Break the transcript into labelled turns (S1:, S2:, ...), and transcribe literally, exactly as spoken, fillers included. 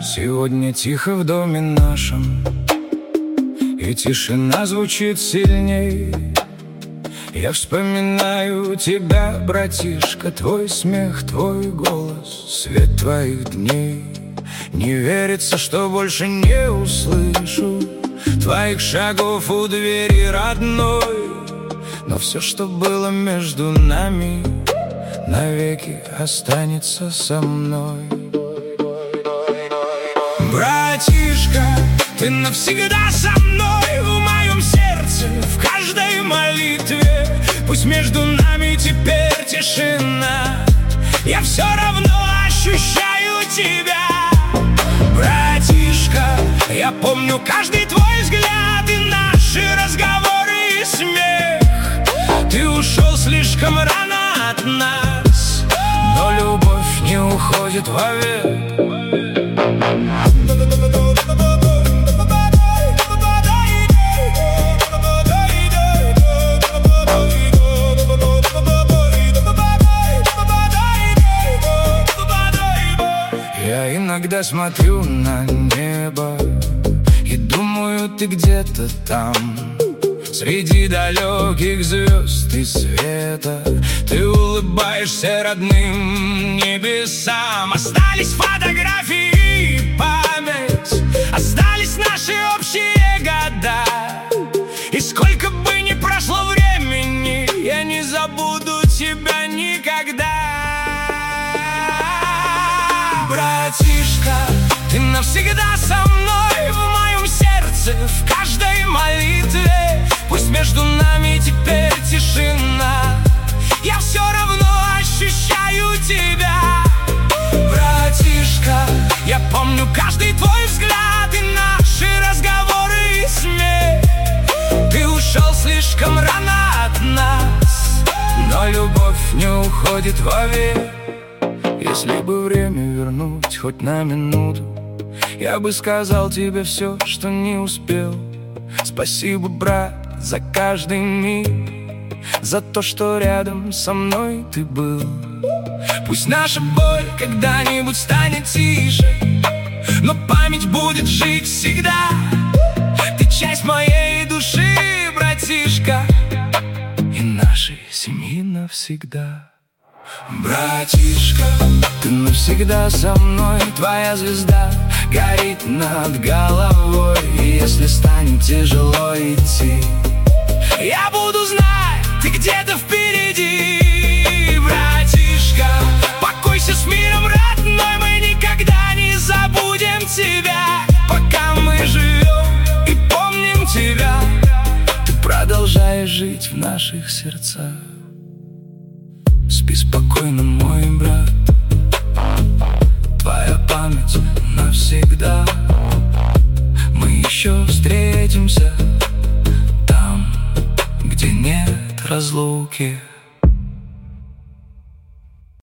S1: Сегодня тихо в доме нашем, и тишина звучит сильней. Я вспоминаю тебя, братишка, твой смех, твой голос, свет твоих дней. Не верится, что больше не услышу твоих шагов у двери родной. Но все, что было между нами, навеки останется со мной. Братишка, ты навсегда со мной в моем сердце, в каждой молитве. Пусть между нами теперь тишина, я все равно ощущаю тебя. Братишка, я помню каждый твой взгляд и наши разговоры и смех. Ты ушел слишком рано от нас, но любовь не уходит вовек. Я иногда смотрю на небо и думаю, ты где-то там, среди далеких звезд и света. Ты улыбаешься родным небесам. Остались фотографии и память, остались наши общие года. И сколько бы ни прошло времени, я не забуду тебя никогда. Братишка, ты навсегда со мной в моем сердце, в каждой молитве. Пусть между нами теперь тишина, я все равно ощущаю тебя. Братишка, я помню каждый твой взгляд и наши разговоры и смех. Ты ушел слишком рано от нас, но любовь не уходит вовек. Если бы время вернуть хоть на минуту, я бы сказал тебе все, что не успел. Спасибо, брат, за каждый миг, за то, что рядом со мной ты был. Пусть наша боль когда-нибудь станет тише, но память будет жить всегда. Ты часть моей души, братишка, и нашей семьи навсегда. Братишка, ты навсегда со мной, твоя звезда горит над головой. И если станет тяжело идти, я буду знать, ты где-то впереди. Братишка, покойся с миром, родной, мы никогда не забудем тебя. Пока мы живем и помним тебя, ты продолжаешь жить в наших сердцах. Спи спокойно, мой брат, твоя память навсегда. Мы еще встретимся там, где нет разлуки.